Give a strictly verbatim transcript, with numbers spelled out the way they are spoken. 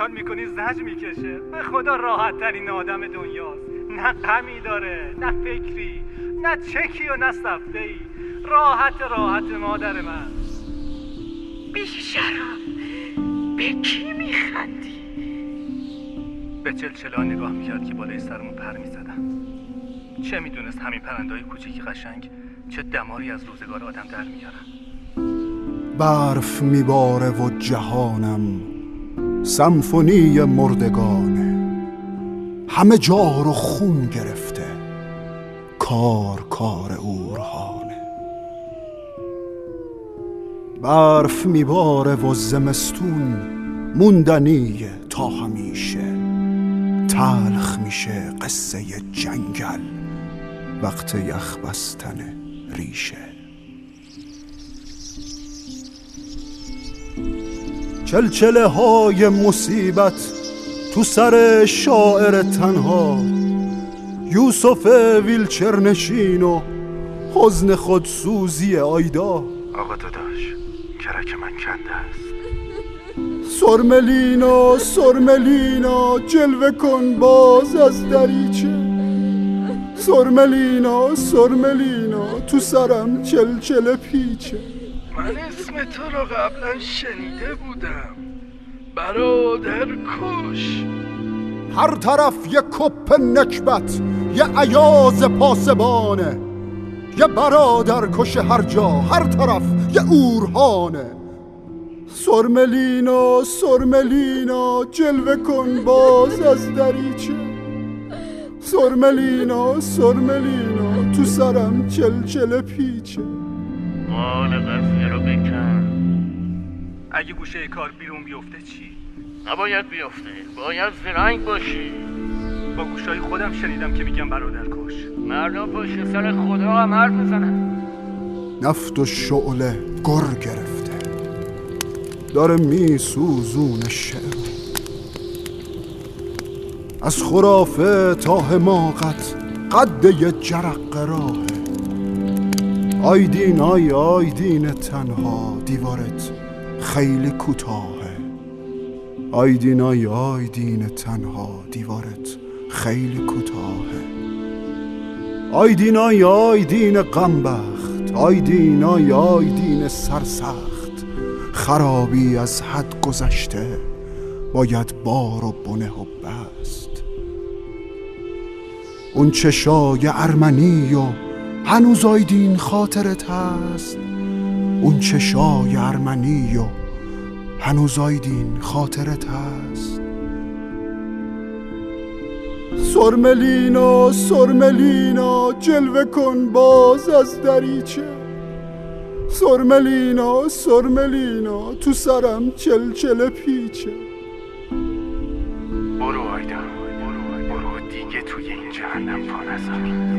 نگاه میکنی زج میکشه. به خدا راحت ترین آدم دنیاست. نه غمی داره، نه فکری، نه چکی و نه صفته‌ای. راحت راحت مادر من. بیشرم، به کی میخندی؟ به چلچلا نگاه میکرد که بالای سرمون پر میزدن. چه میدونست همین پرنده‌های کوچیکی قشنگ چه دماری از روزگار آدم در میارن. برف میباره و جهانم سمفونی مردگانه، همه جا رو خون گرفته، کار کار اورهانه. برف میباره و زمستون موندنیه تا همیشه، تلخ میشه قصه جنگل وقت یخ بستن ریشه. چلچله های مصیبت تو سر شاعر تنها، یوسف ویلچرنشین و حزن خودسوزی آیدا. آقا داداش کرک من کنده است. سرملینا سرملینا جلوه کن باز از دریچه، سرملینا سرملینا تو سرم چلچله پیچه. من اسم تو رو قبلا شنیده بودم، برادر کش. هر طرف یه کپ نکبت، یه عیاز پاسبانه، یه برادر کش هر جا، هر طرف یه اورهانه. سرملینا سرملینا جلوه کن باز از دریچه، سرملینا سرملینا تو سرم چلچله پیچه. قال قضیه رو بکن. اگه گوشه کار بیرون بیفته چی؟ نباید بیفته، باید زرنگ باشی. با گوشای خودم شنیدم که میگم برادر کش. مردم پشت سر خدا هم حرف میزنن. نفت و شعله گر گرفته، داره میسوزون شعر. از خرافه تا حماقت قد یه جرقه راهه. آیدین آی آیدین تنها دیوارت خیلی کوتاهه. آیدین آی آیدین تنها دیوارت خیلی کوتاهه. آیدین آی آیدین غمبخت، آیدین آی آیدین سرسخت. خرابی از حد گذشته، باید بار و بنه و بست. اون چشای ارمنی و هنوز آیدین خاطرت هست. اون چشای ارمنی و هنوز آیدین خاطرت هست. سرملینا سرملینا جلوه کن باز از دریچه، سرملینا سرملینا تو سرم چلچله پیچه. برو آیدا، برو, برو دیگه توی این جهنم پا نذار.